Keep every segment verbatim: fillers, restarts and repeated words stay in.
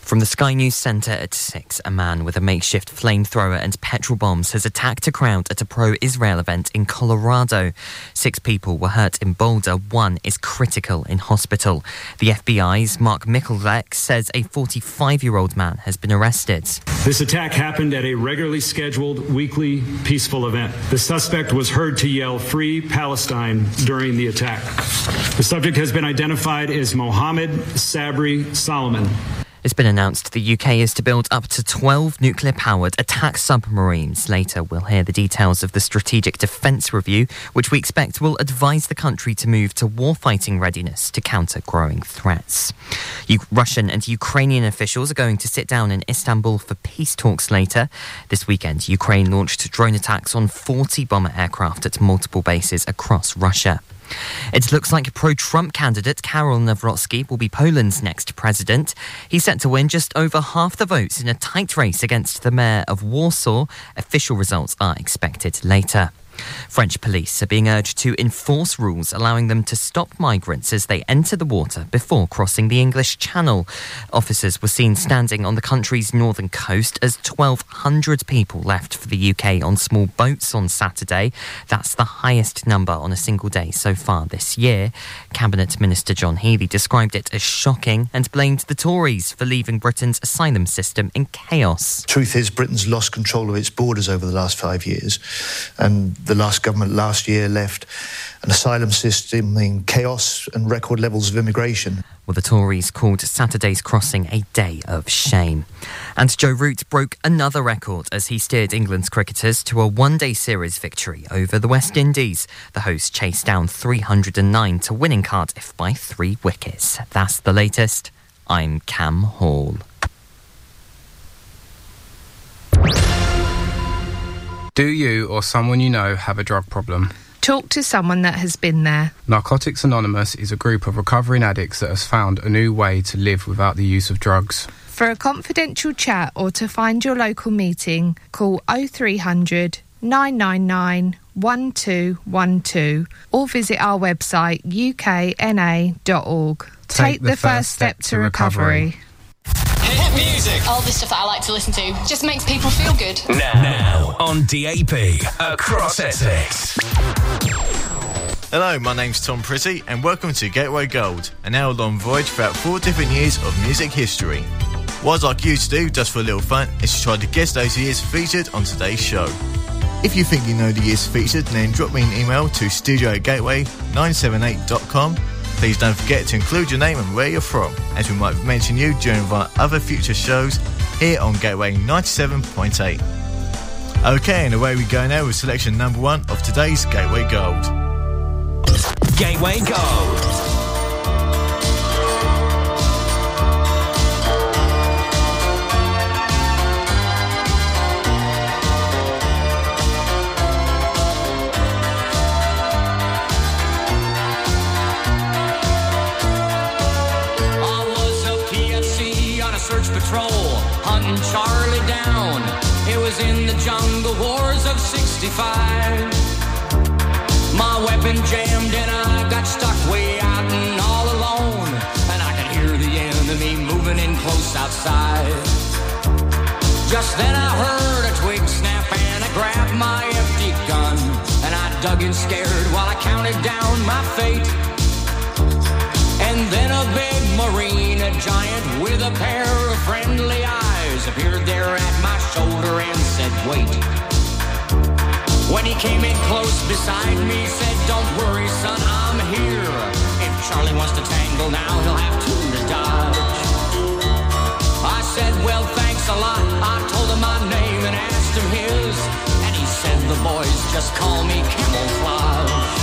From the Sky News Centre at six, a man with a makeshift flamethrower and petrol bombs has attacked a crowd at a pro-Israel event in Colorado. Six people were hurt in Boulder. One is critical in hospital. The F B I's Mark Michalek says a forty-five-year-old man has been arrested. This attack happened at a regularly scheduled weekly peaceful event. The suspect was heard to yell "Free Palestine" during the attack. The subject has been identified as Mohammed Sabri Solomon. It's been announced the U K is to build up to twelve nuclear-powered attack submarines. Later, we'll hear the details of the Strategic Defence Review, which we expect will advise the country to move to warfighting readiness to counter growing threats. U- Russian and Ukrainian officials are going to sit down in Istanbul for peace talks later. This weekend, Ukraine launched drone attacks on forty bomber aircraft at multiple bases across Russia. It looks like pro-Trump candidate Karol Nawrocki will be Poland's next president. He's set to win just over half the votes in a tight race against the mayor of Warsaw. Official results are expected later. French police are being urged to enforce rules allowing them to stop migrants as they enter the water before crossing the English Channel. Officers were seen standing on the country's northern coast as twelve hundred people left for the U K on small boats on Saturday. That's the highest number on a single day so far this year. Cabinet Minister John Healey described it as shocking and blamed the Tories for leaving Britain's asylum system in chaos. Truth is, Britain's lost control of its borders over the last five years, and the last government last year left an asylum system in chaos and record levels of immigration. Well, the Tories called Saturday's crossing a day of shame. And Joe Root broke another record as he steered England's cricketers to a one-day series victory over the West Indies. The hosts chased down three hundred nine to win in Cardiff by three wickets. That's the latest. I'm Cam Hall. Do you or someone you know have a drug problem? Talk to someone that has been there. Narcotics Anonymous is a group of recovering addicts that has found a new way to live without the use of drugs. For a confidential chat or to find your local meeting, call oh three hundred, nine nine nine, one two one two or visit our website u k n a dot org. Take, Take the, the first step, step to recovery. recovery. Hit music. All the stuff that I like to listen to just makes people feel good. Now, now on D A B across Essex. Hello, my name's Tom Pretty and welcome to Gateway Gold, an hour-long voyage throughout four different years of music history. What I'd like you to do, just for a little fun, is to try to guess those years featured on today's show. If you think you know the years featured, then drop me an email to studio at gateway nine seven eight dot com. Please don't forget to include your name and where you're from, as we might mention you during our other future shows here on Gateway ninety-seven point eight. OK, and away we go now with selection number one of today's Gateway Gold. Gateway Gold. Patrol, hunting Charlie down. It was in the jungle wars of sixty-five. My weapon jammed and I got stuck way out and all alone. And I could hear the enemy moving in close outside. Just then I heard a twig snap and I grabbed my empty gun. And I dug in scared while I counted down my fate. And then a big marine, a giant with a pair of friendly eyes, appeared there at my shoulder and said, wait. When he came in close beside me, said, don't worry, son, I'm here. If Charlie wants to tangle now, he'll have to to dodge. I said, well, thanks a lot. I told him my name and asked him his. And he said, the boys just call me Camouflage.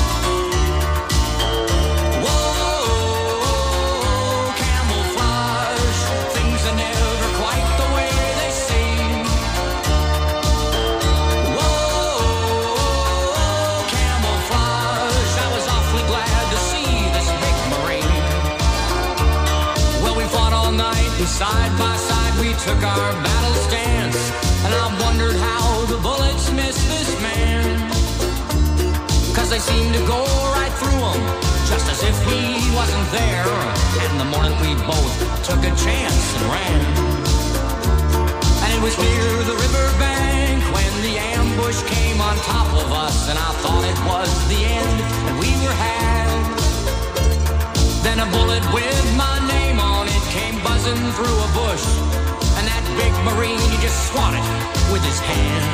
Side by side we took our battle stance, and I wondered how the bullets missed this man. Cause they seemed to go right through him, just as if he wasn't there. And the morning we both took a chance and ran. on top of us, and I thought it was the end, and we were had. Then a bullet with my name on it came buzzing through a bush, and that big Marine, he just swatted with his hand,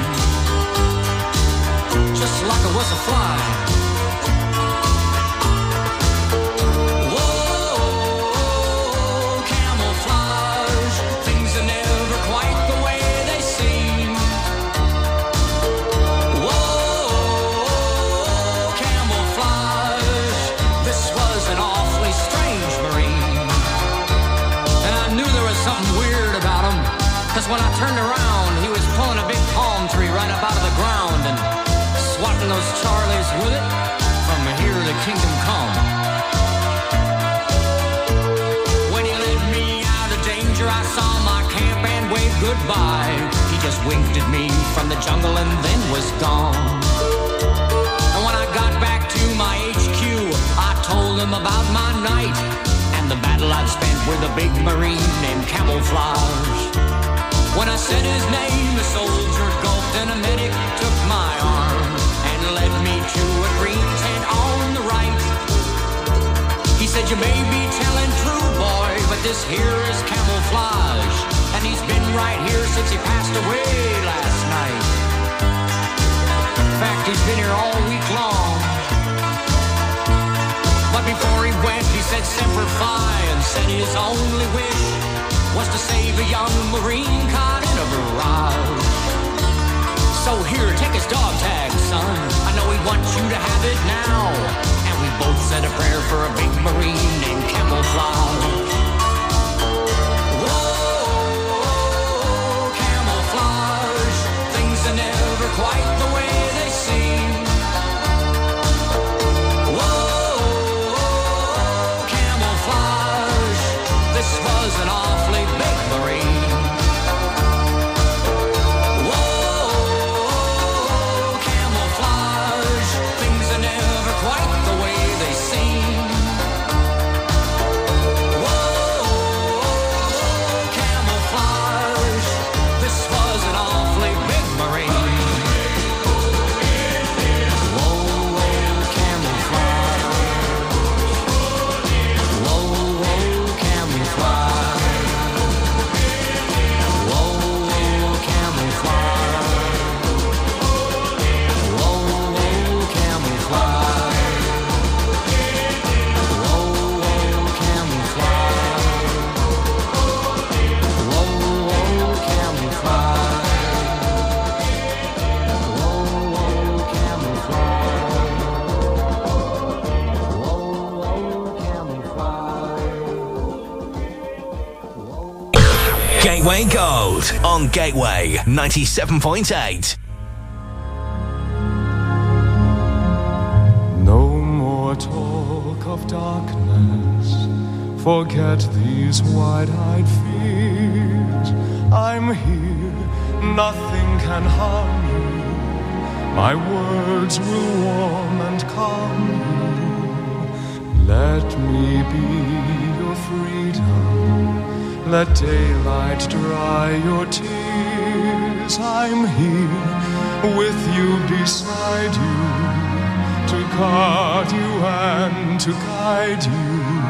just like it was a fly. When I turned around, he was pulling a big palm tree right up out of the ground and swatting those Charlies with it from here to kingdom come. When he led me out of danger, I saw my camp and waved goodbye. He just winked at me from the jungle and then was gone. And when I got back to my H Q, I told him about my night and the battle I'd spent with a big Marine named Camouflage. When I said his name, the soldier gulped and a medic took my arm and led me to a green tent on the right. He said, you may be telling true, boy, but this here is Camouflage, and he's been right here since he passed away last night. In fact, he's been here all week long. But before he went, he said Semper Fi and said his only wish was to save a young Marine caught in a barrage. So here, take his dog tag, son. I know he wants you to have it now. And we both said a prayer for a big Marine named Camouflage. Whoa, Camouflage. Things are never quite the way they seem. Whoa, Camouflage. This was an awfully big Marine. Whoa, Camouflage. Things are never quite the way they seem. Whoa, Camouflage. This was an awfully big Marine. Whoa, Camouflage. Whoa, Camouflage. Gateway Gold on Gateway ninety-seven point eight. No more talk of darkness, forget these wide-eyed fears. I'm here, nothing can harm you. My words will warm and calm you. Let me be your freedom. Let daylight dry your tears. I'm here with you, beside you, to guard you and to guide you.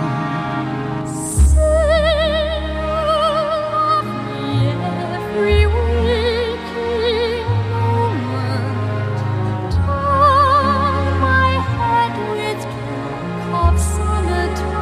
Say you love me every waking moment. Turn my head with talk of summertime.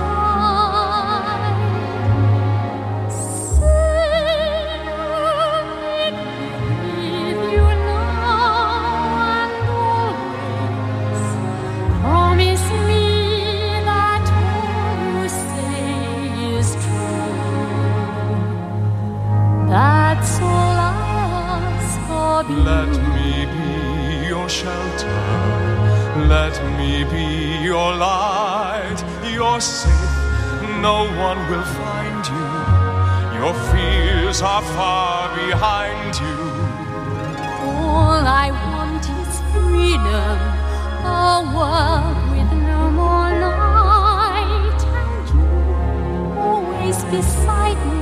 That's all I ask of you. Let me be your shelter. Let me be your light. You're safe, no one will find you. Your fears are far behind you. All I want is freedom, a world with no more night, and you always beside me.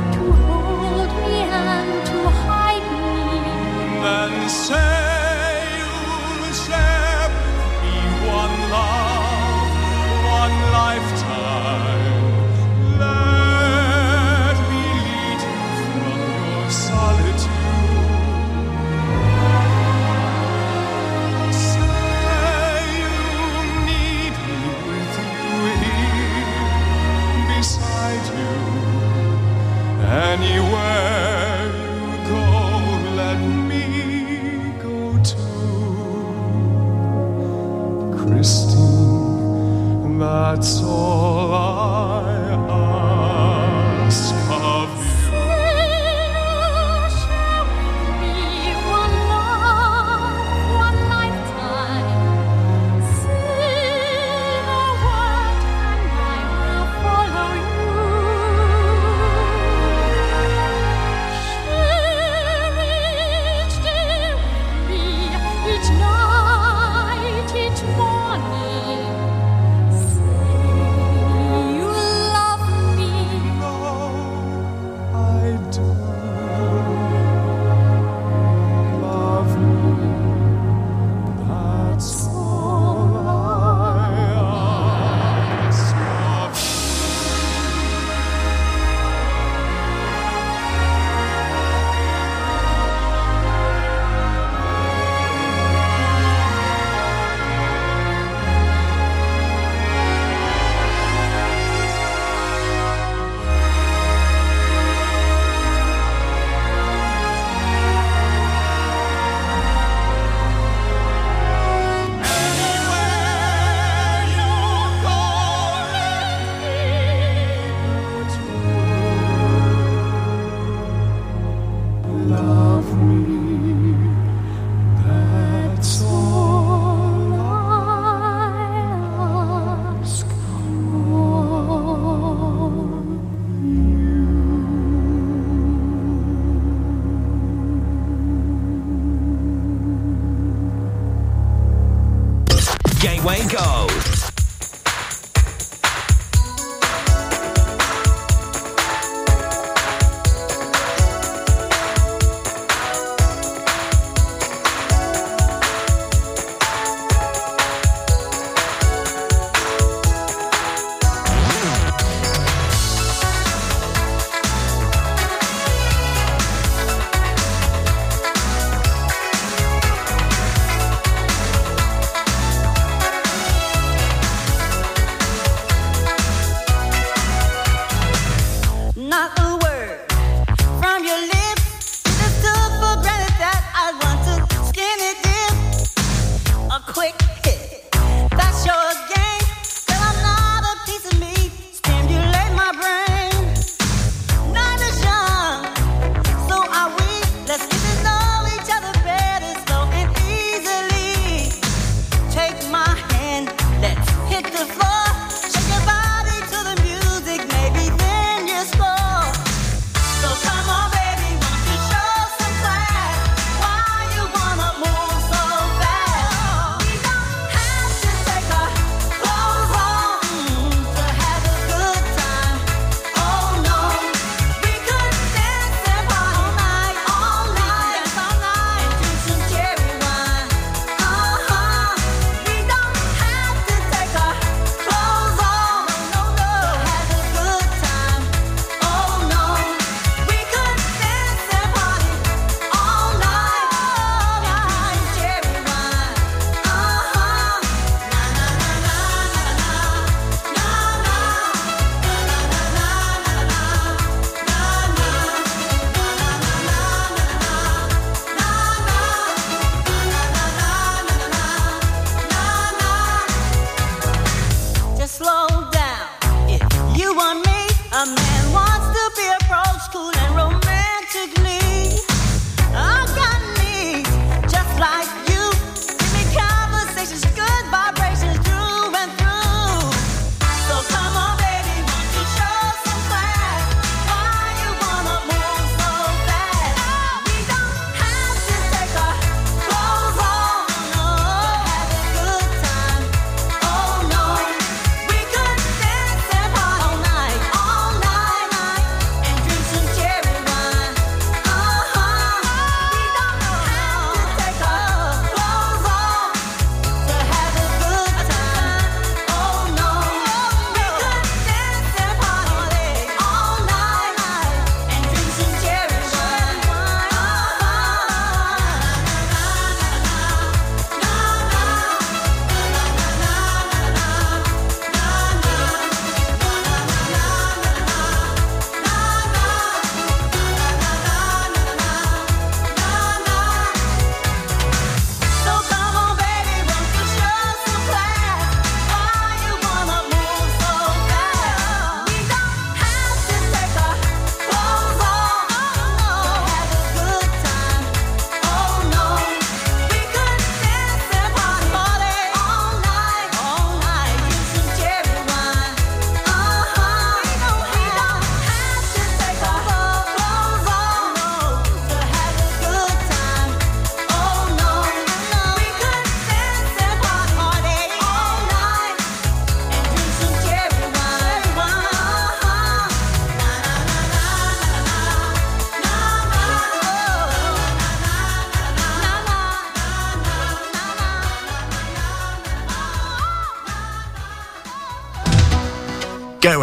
Then say Anywhere you go, let me go too. Christine, that's all I ask of you. Share with me one love, one lifetime. Say a word and I will follow you. Share each day with me, each night, each morning. Say you love me. I do love me. That's all I ask of you. Anywhere you go, let me go too. Love me, that's all I ask of Gateway Gold.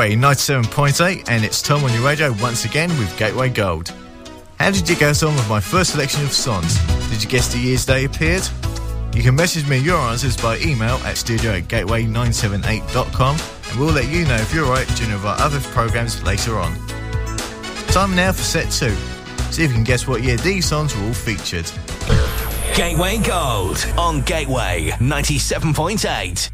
Gateway ninety-seven point eight, and it's Tom on your radio once again with Gateway Gold. How did you get on with my first selection of songs? Did you guess the years they appeared? You can message me your answers by email at studio at gateway nine seven eight dot com, and we'll let you know if you're right during one of our other programmes later on. Time now for set two. See if you can guess what year these songs were all featured. Gateway Gold on Gateway ninety-seven point eight.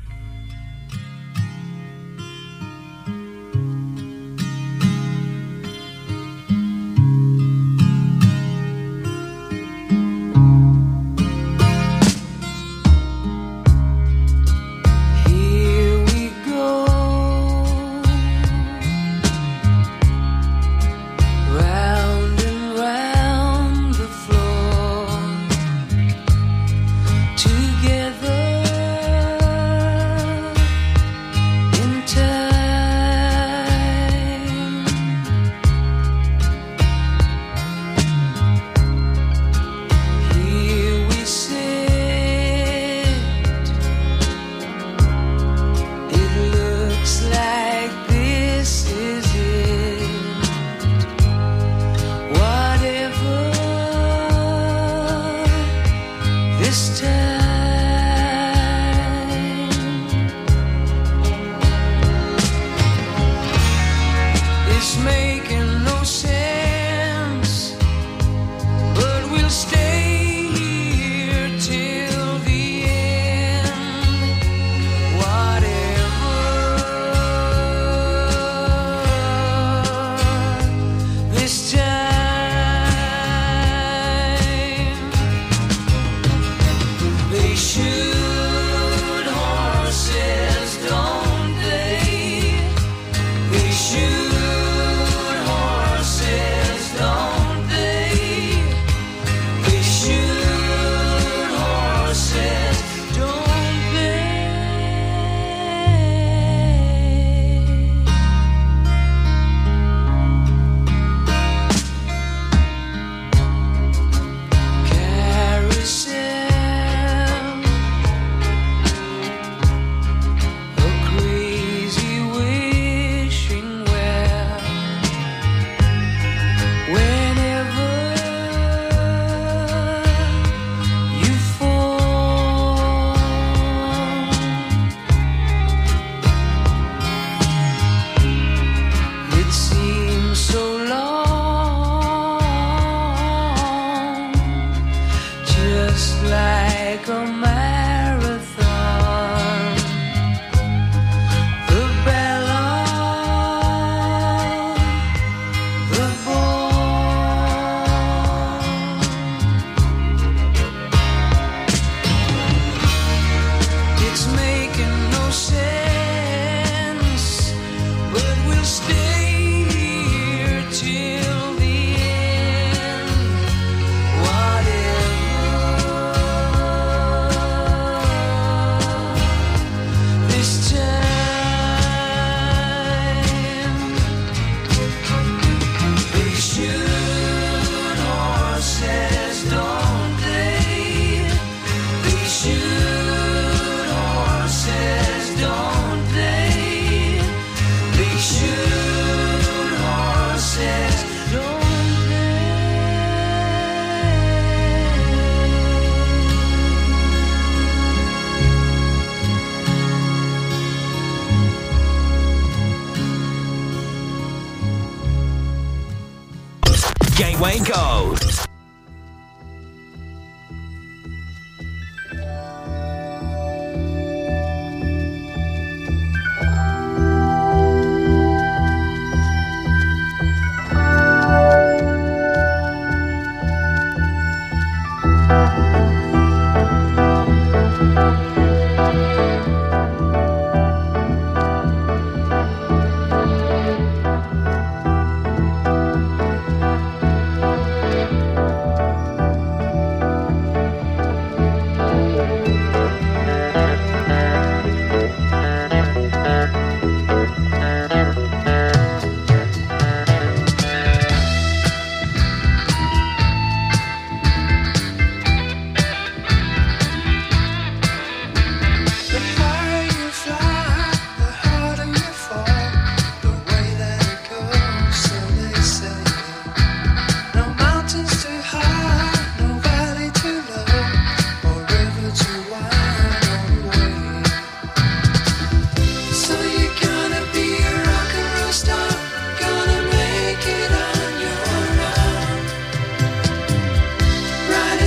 Gateway Gold.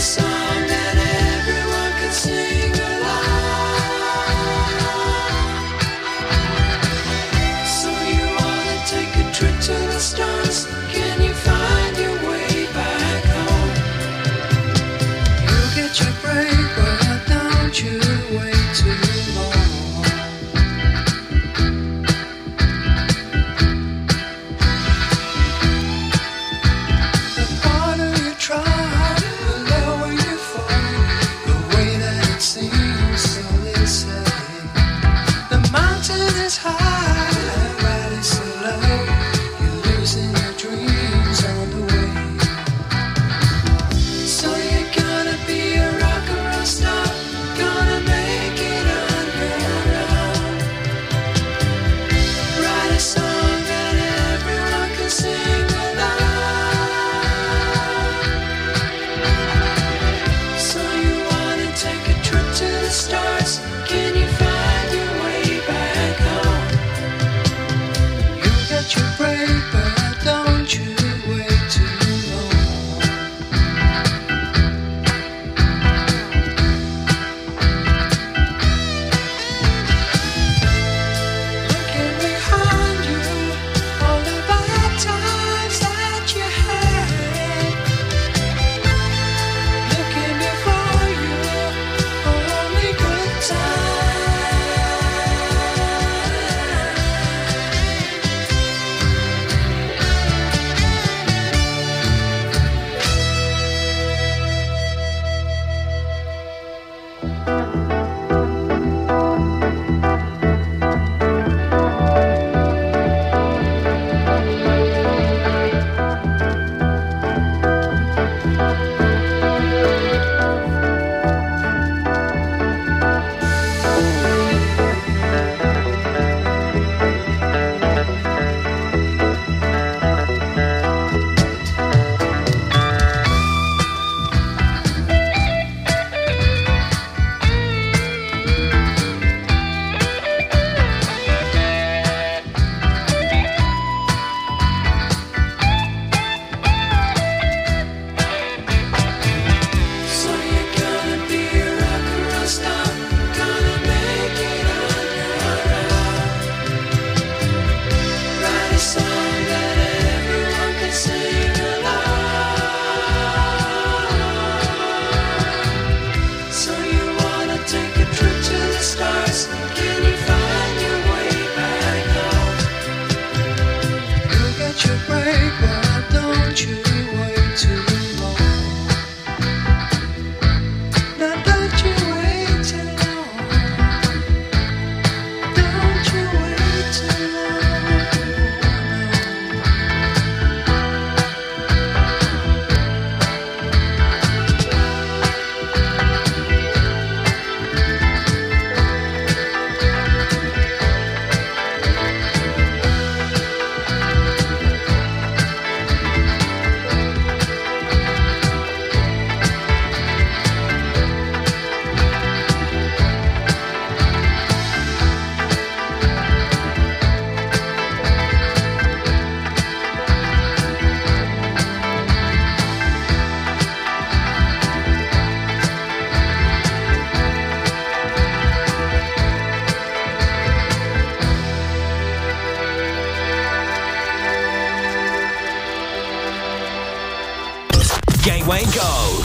Gateway Gold.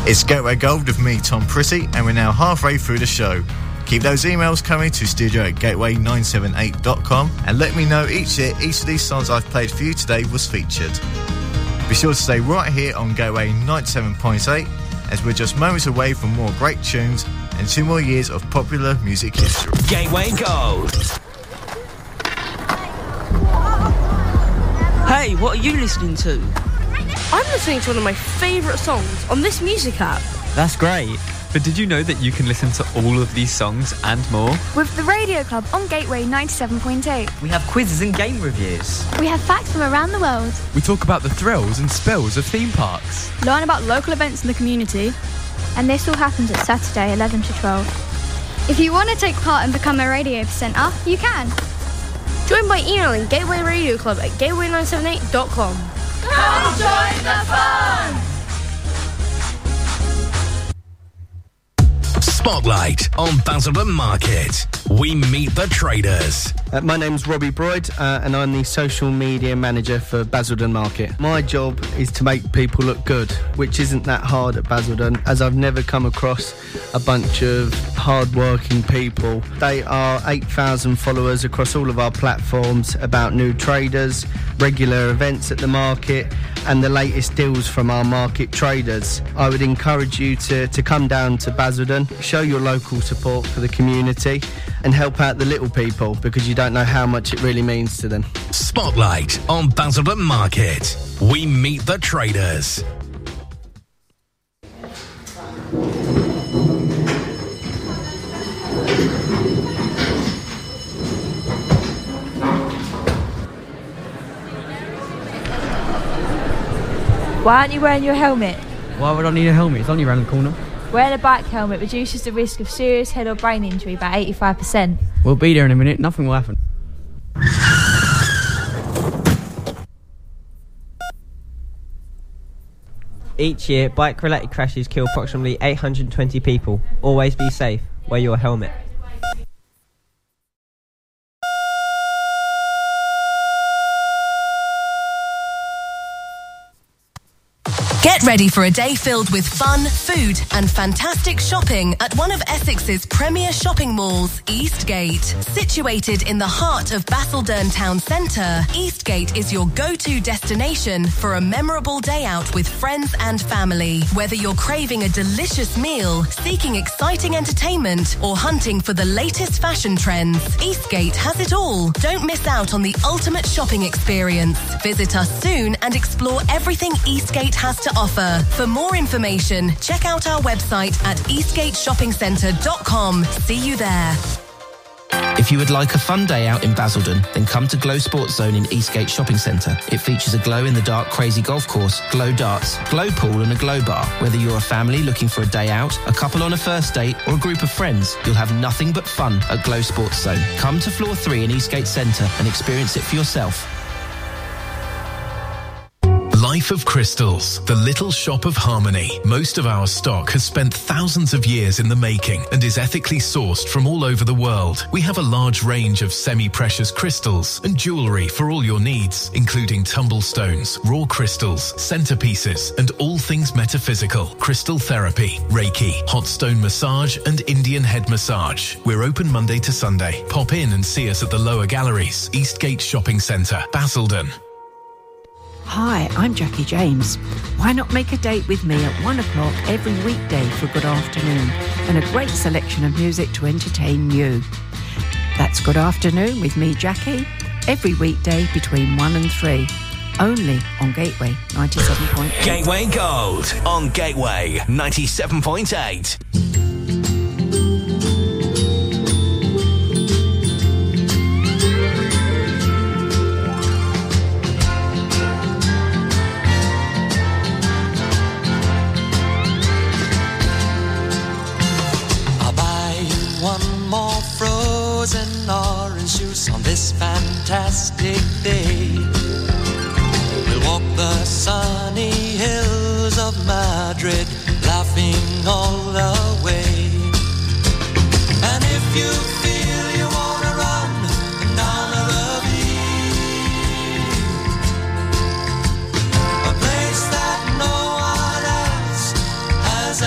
It's Gateway Gold with me, Tom Pretty, and we're now halfway through the show. Keep those emails coming to studio at gateway nine seven eight dot com and let me know each year each of these songs I've played for you today was featured. Be sure to stay right here on Gateway ninety-seven point eight as we're just moments away from more great tunes and two more years of popular music history. Gateway Gold. Hey, what are you listening to? I'm listening to one of my favourite songs on this music app. That's great. But did you know that you can listen to all of these songs and more? With the Radio Club on Gateway ninety-seven point eight. We have quizzes and game reviews. We have facts from around the world. We talk about the thrills and spills of theme parks. Learn about local events in the community. And this all happens at Saturday, eleven to twelve. If you want to take part and become a radio presenter, you can. Join by emailing Gateway Radio Club at gateway nine seven eight dot com. Come join the fun! Spotlight on Basildon Market. We meet the traders. Uh, my name's Robbie Broyd uh, and I'm the social media manager for Basildon Market. My job is to make people look good, which isn't that hard at Basildon, as I've never come across a bunch of hard-working people. They are eight thousand followers across all of our platforms about new traders, regular events at the market and the latest deals from our market traders. I would encourage you to, to come down to Basildon, show your local support for the community and help out the little people, because you don't know how much it really means to them. Spotlight on Basildon Market. We meet the traders. Why aren't you wearing your helmet? Why would I need a helmet? It's only around the corner. Wearing a bike helmet reduces the risk of serious head or brain injury by eighty-five percent. We'll be there in a minute. Nothing will happen. Each year, bike-related crashes kill approximately eight hundred twenty people. Always be safe. Wear your helmet. Get ready for a day filled with fun, food and fantastic shopping at one of Essex's premier shopping malls, Eastgate. Situated in the heart of Basildon Town Centre, Eastgate is your go-to destination for a memorable day out with friends and family. Whether you're craving a delicious meal, seeking exciting entertainment or hunting for the latest fashion trends, Eastgate has it all. Don't miss out on the ultimate shopping experience. Visit us soon and explore everything Eastgate has to offer. For more information, check out our website at eastgate shopping centre dot com. See you there. If you would like a fun day out in Basildon, then come to Glow Sports Zone in Eastgate Shopping Centre. It features a glow-in-the-dark crazy golf course, glow darts, glow pool and a glow bar. Whether you're a family looking for a day out, a couple on a first date or a group of friends, you'll have nothing but fun at Glow Sports Zone. Come to floor three in Eastgate Centre and experience it for yourself. Life of Crystals, the little shop of harmony. Most of our stock has spent thousands of years in the making and is ethically sourced from all over the world. We have a large range of semi-precious crystals and jewellery for all your needs, including tumblestones, raw crystals, centerpieces, and all things metaphysical, crystal therapy, Reiki, hot stone massage, and Indian head massage. We're open Monday to Sunday. Pop in and see us at the lower galleries, Eastgate Shopping Centre, Basildon. Hi, I'm Jackie James. Why not make a date with me at one o'clock every weekday for Good Afternoon and a great selection of music to entertain you. That's Good Afternoon with me, Jackie, every weekday between one and three. Only on Gateway ninety-seven point eight. Gateway Gold on Gateway ninety-seven point eight. And orange juice on this fantastic day. We'll walk the sunny hills of Madrid, laughing all the way. And if you feel you wanna run down the ravine, a place that no one else has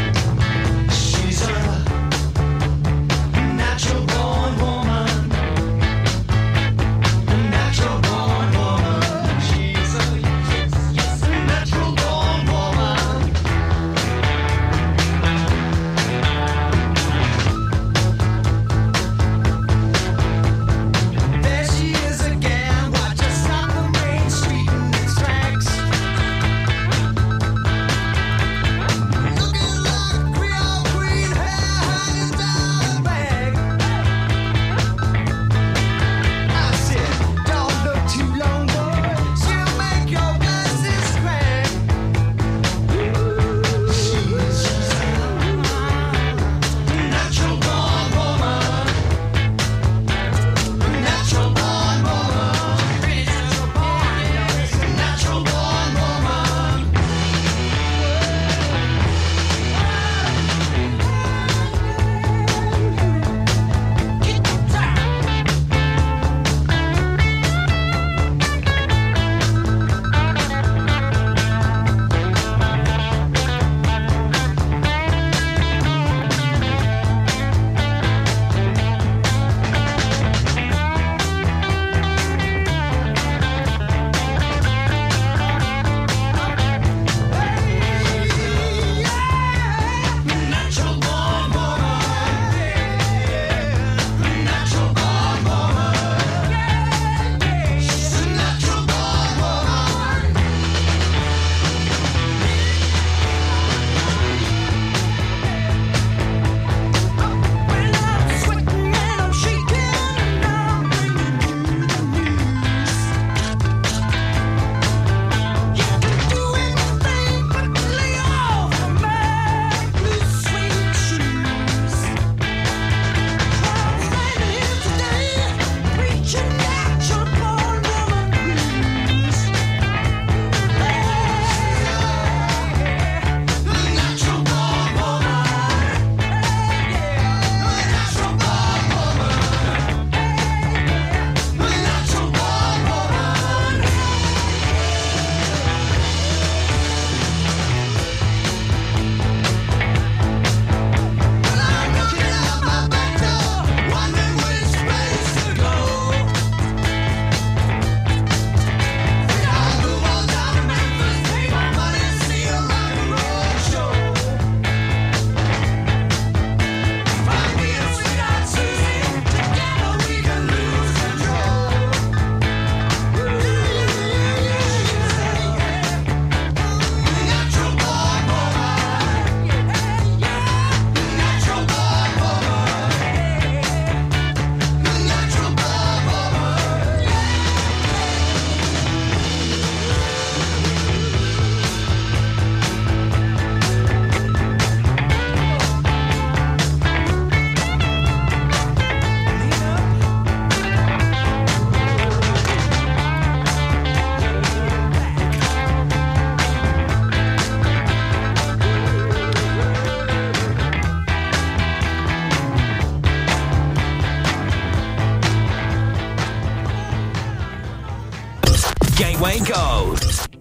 Gateway Gold.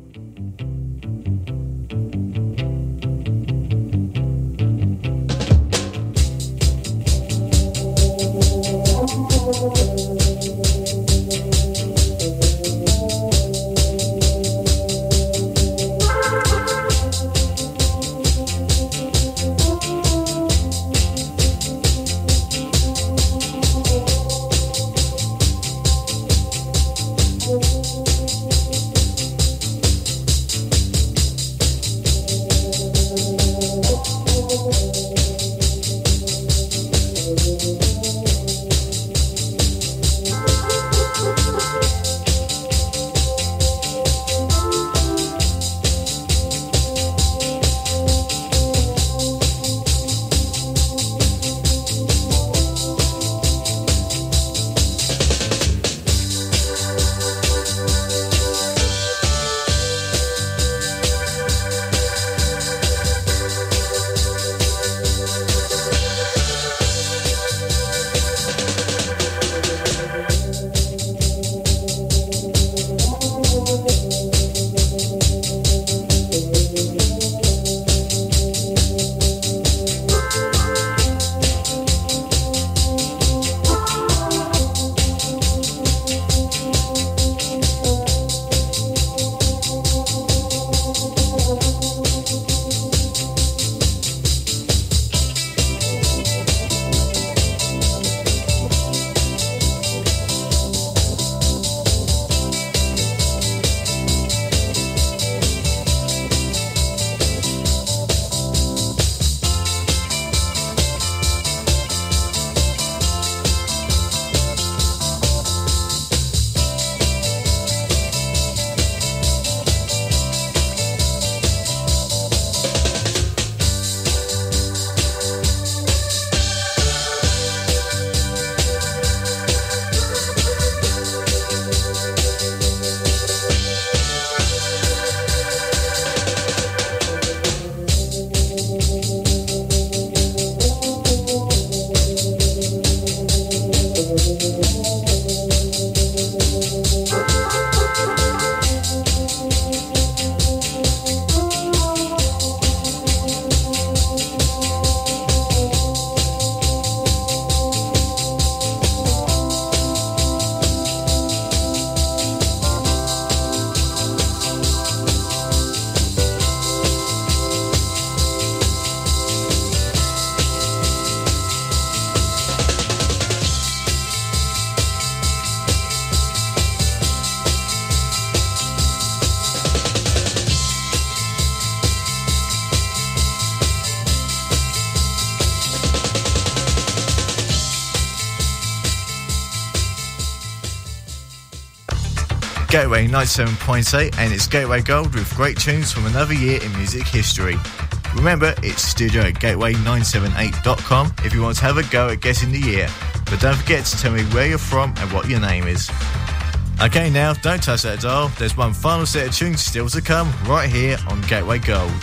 Gateway ninety-seven point eight, and it's Gateway Gold with great tunes from another year in music history. Remember, it's studio at gateway nine seven eight dot com if you want to have a go at guessing the year. But don't forget to tell me where you're from and what your name is. Okay, now, don't touch that dial. There's one final set of tunes still to come right here on Gateway Gold.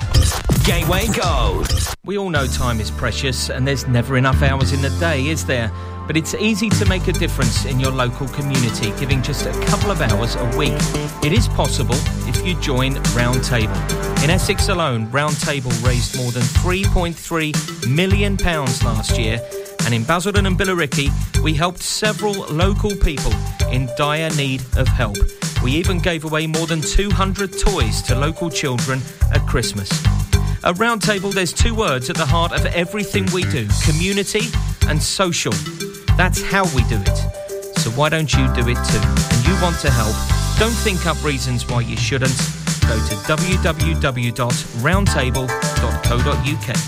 Gateway Gold. We all know time is precious and there's never enough hours in the day, is there? But it's easy to make a difference in your local community, giving just a couple of hours a week. It is possible if you join Round Table. In Essex alone, Round Table raised more than three point three million pounds last year, and in Basildon and Billericay, we helped several local people in dire need of help. We even gave away more than two hundred toys to local children at Christmas. At Round Table, there's two words at the heart of everything we do: community and social. That's how we do it. So why don't you do it too? And you want to help? Don't think up reasons why you shouldn't. Go to w w w dot roundtable dot co dot u k.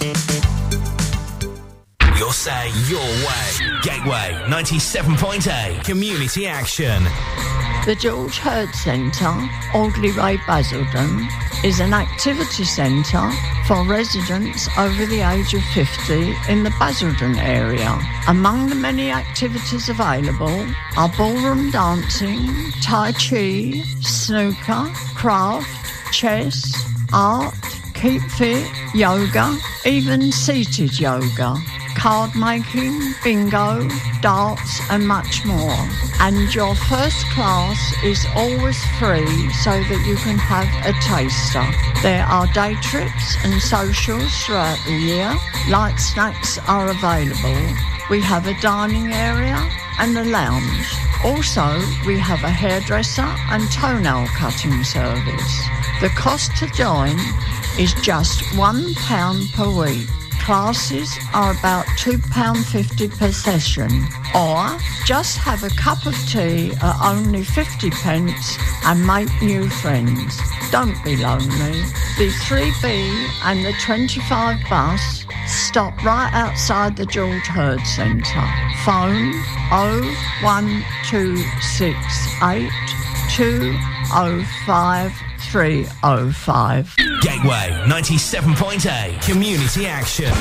Your say, your way. Gateway ninety-seven point eight. Community action. The George Hurd Centre, Audley Way, Basildon, is an activity centre for residents over the age of fifty in the Basildon area. Among the many activities available are ballroom dancing, tai chi, snooker, craft, chess, art, keep fit, yoga, even seated yoga. card making, bingo, darts and much more. And your first class is always free so that you can have a taster. There are day trips and socials throughout the year. Light snacks are available. We have a dining area and a lounge. Also, we have a hairdresser and toenail cutting service. The cost to join is just one pound per week. Classes are about two pounds fifty per session, or just have a cup of tea at only fifty pence and make new friends. Don't be lonely. The three B and the twenty-five bus stop right outside the George Hurd Centre. Phone oh one two six eight two oh five three oh five. Gateway ninety-seven point eight Community Action.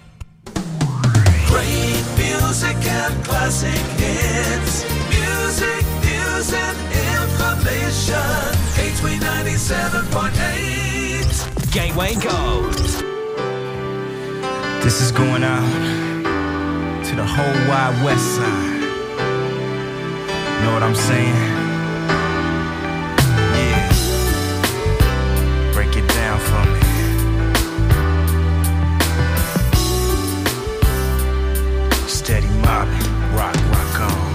Great music and classic hits. Music, news and information. Gateway ninety-seven point eight. Gateway Gold. This is going out to the whole wide west side. Know what I'm saying? Yeah. Break it down for me. Steady mobbing, rock, rock on.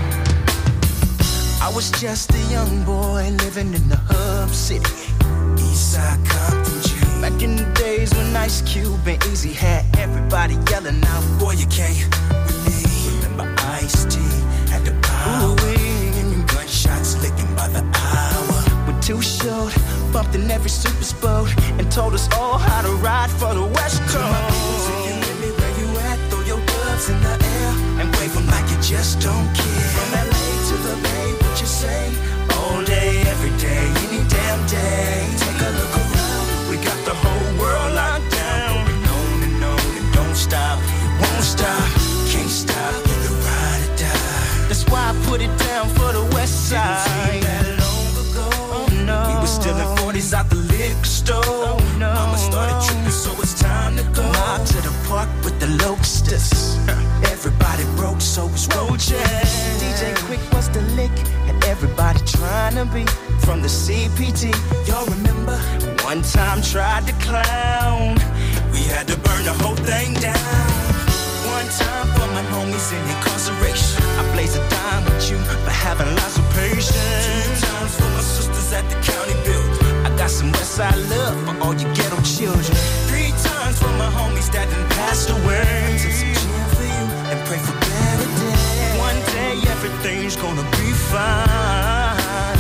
I was just a young boy living in the hub city, Eastside Compton G. Back in the days when Ice Cube and Easy had everybody yelling out, boy, you can't with me. Remember Ice-T had the power. And gunshots licking by the hour. When Too Short bumped in every super sport and told us all how to ride for the West Coast. My peoples, if you with me where you at, throw your gloves in the air and wave them like you just don't care. From L A to the Bay, what you say? All day, every day, any damn day. Take a look around, we got the whole world locked down. And on and on and don't stop, won't stop, can't stop, either ride or die. That's why I put it down for the West Side. Didn't seem that long ago. Oh no, we were stealing forties out the liquor store. Oh no, Mama started tripping, so it's time to go. Mob to the park with the locusts. Everybody broke, so it's roaches. D J Quick was the lick, and everybody trying to be from the C P T. Y'all remember? One time tried to clown. We had to burn the whole thing down. One time for my homies in incarceration. I blaze a dime with you for having lots of patience. Two times for my sisters at the county building. I got some Westside love for all you ghetto children. Three times for my homies that done passed away. I took some gin for you and pray for better days. One day everything's gonna be fine,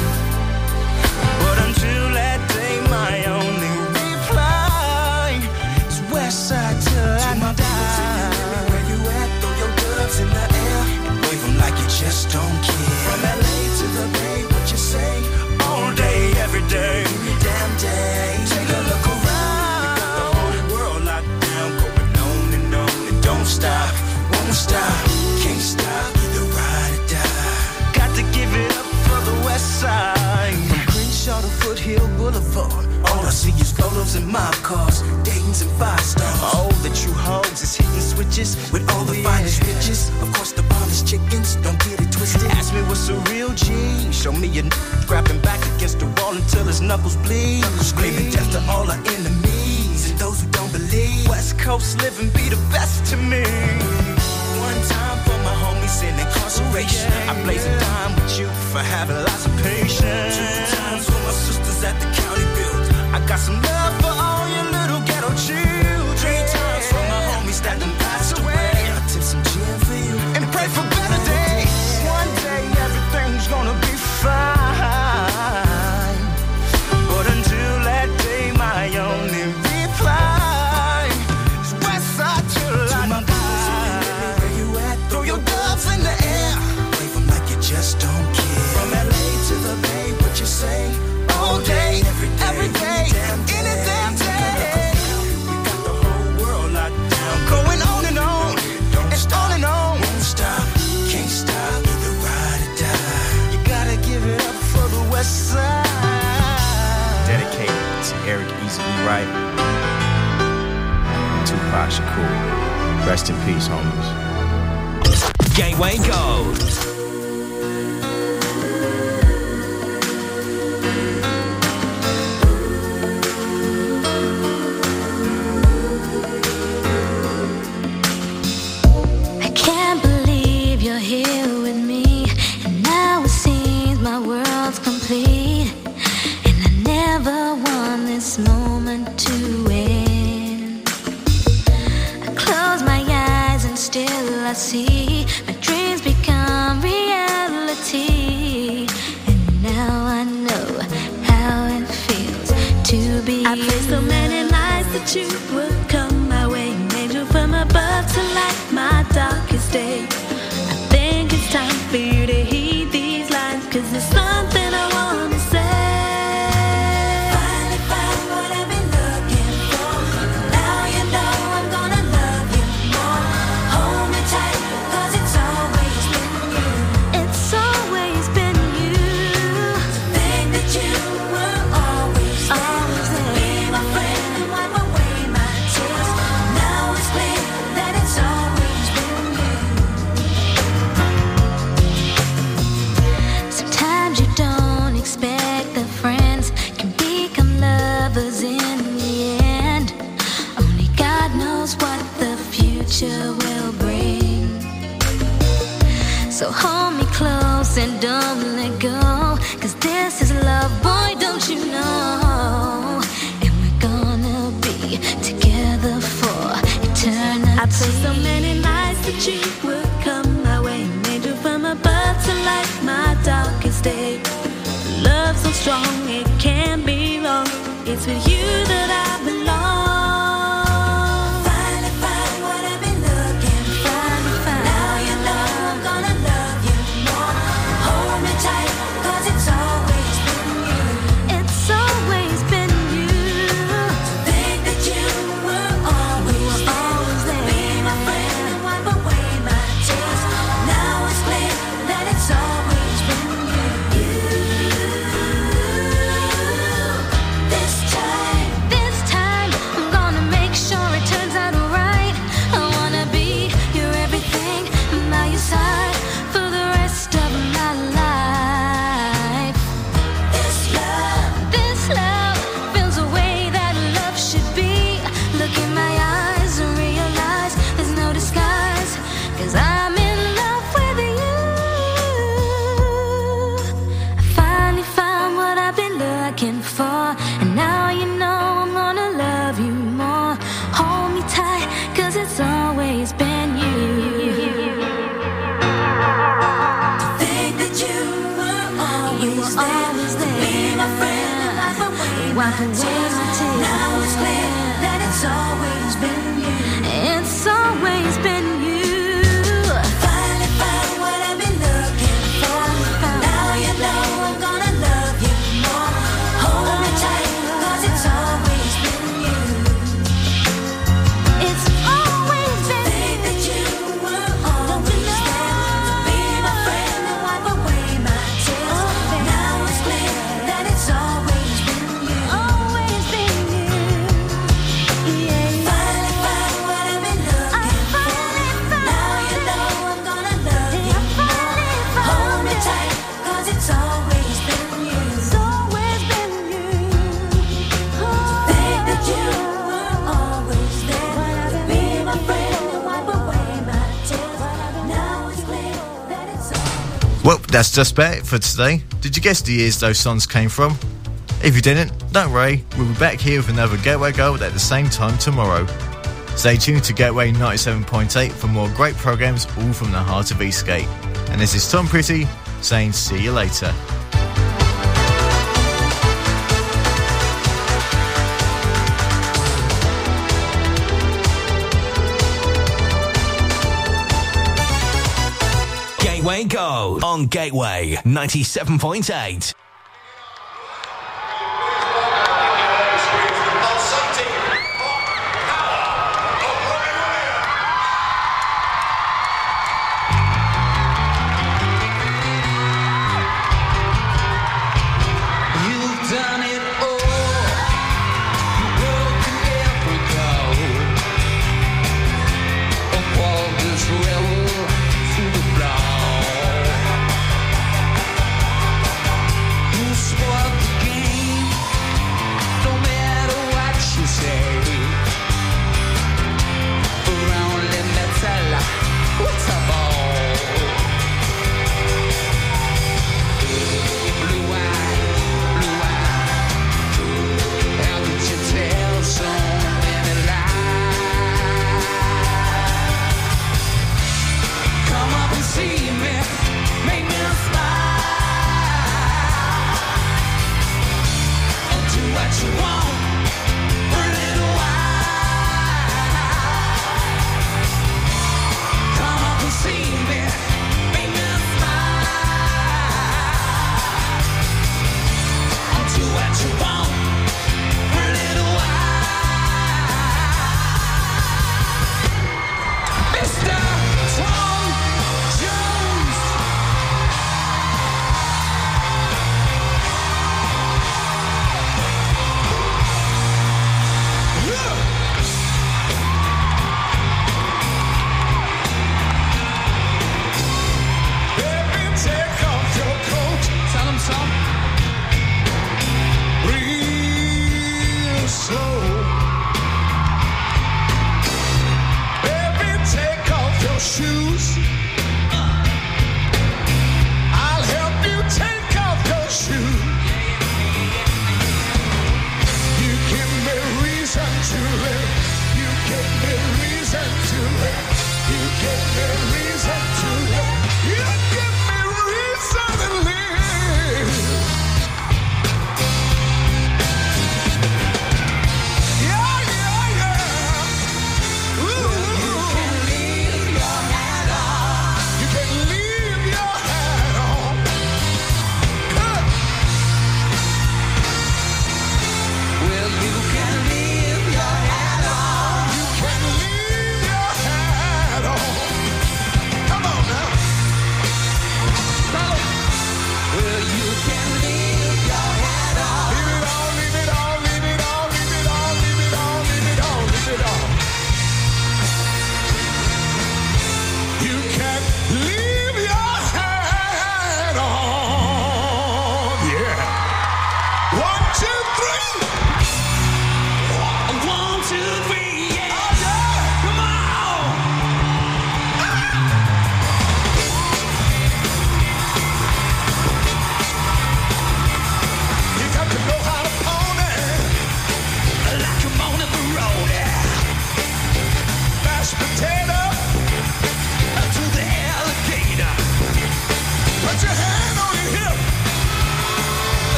but until that day my only reply is Westside till I die. Where you at? Throw your gloves in the air and wave them like you just don't care. From L A to the Bay, what you say? All day, every day, any damn day. Take a look around, we got the whole world locked down, going on and on and don't stop, won't stop, can't stop, either ride or die. Got to give it up for the West Side. From Crenshaw to Foothill Boulevard, all I see is Lolos and mob cars, Dayton's and five stars. All the true hoes is hitting switches with all the finest bitches. Of course the bombless chickens, don't get it twisted. Ask me what's a real G. Show me a n- grabbing back against the wall until his knuckles bleed. Screaming death to all our enemies and those who don't believe. West Coast living be the best to me. One time for my homies in incarceration. I blaze a dime with you for having lots of patience. Two times for my sisters at the county building. I got some love for all your little ghetto children. Three times for my homies that done passed away. I tip some gin for you and pray for better days. One day everything's gonna be fine, but until that day my only reply is Westside till I die. Where you at? Throw your gloves in the air, wave them like you just don't care. From L A to the Bay, what you say? All day, every day, every day, any damn day. We got the whole world locked down, going on and on, and on and on. Won't stop, can't stop, either ride or die. You gotta give it up for the West Side. Dedicated to Eric Easy Wright, Tupac Shakur. Rest in peace, homies. Gateway Gold. Here with me, and now it seems my world's complete, and I never want this moment to end. I close my eyes and still I see my dreams become reality, and now I know how it feels to be. I prayed so many nights that you would come my way, an angel from above to light my darkest day. Time for you to heed these lines, 'cause there's something I wanna say. Finally found what I've been looking for. Now you know I'm gonna love you more. Hold me tight, 'cause it's always been you. It's always been you. Think that you were always there. Always there. Be my friend and wipe away my tears. Now it's clear that it's always been you. You don't expect that friends can become lovers in the end. Only God knows what the future will bring. So hold me close and don't let go, 'cause this is love, boy, don't you know. And we're gonna be together for eternity. I prayed so many nights that you would come my way, an angel from above to light my darkest day. Love so strong, it can't be wrong. It's with you that I belong. Finally find what I've been looking for. Now you know I'm gonna love you more. Hold me tight, 'cause it's always been you. It's always been you. Think that you were always there. Be my friend and wipe away my tears. Now it's clear that it's always been you. This time, this time, I'm gonna make sure it turns out right. I wanna be your everything, by your side for the rest of my life. This love, this love feels the way that love should be. Look in my eyes and realize there's no disguise, 'cause I'm in love with you. I finally found what I've been looking for, and now you know I'm gonna love you more. Hold me tight, 'cause it's always been you. To think that you were always there. Be my friend and wipe away my tears. Now it's clear that it's always been you. It's always been you. Finally found what I've been looking for. Now you know I'm gonna love you more. Hold me tight, 'cause it's always been you. It's always been you. Think that you were always there. To be my friend and wipe away my tears. Now it's clear that it's always been you. Always been you. Yeah. Finally found what I've been looking for. Now you know I'm gonna love you more. Hold me tight, 'cause it's always been you. It's always been you. Think that you were always there. To be my friend and wipe away my tears. Now it's clear that it's always. Well, that's just about it for today. Did you guess the years those songs came from? If you didn't, don't worry, we'll be back here with another Gateway Gold at the same time tomorrow. Stay tuned to Gateway ninety-seven point eight for more great programmes all from the heart of Eastgate. And this is Tom Pretty saying see you later. Gateway Gold on Gateway ninety-seven point eight. Oh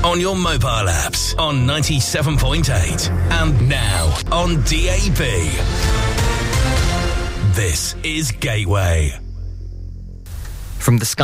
on your mobile apps on ninety-seven point eight and now on D A B. This is Gateway. From the sky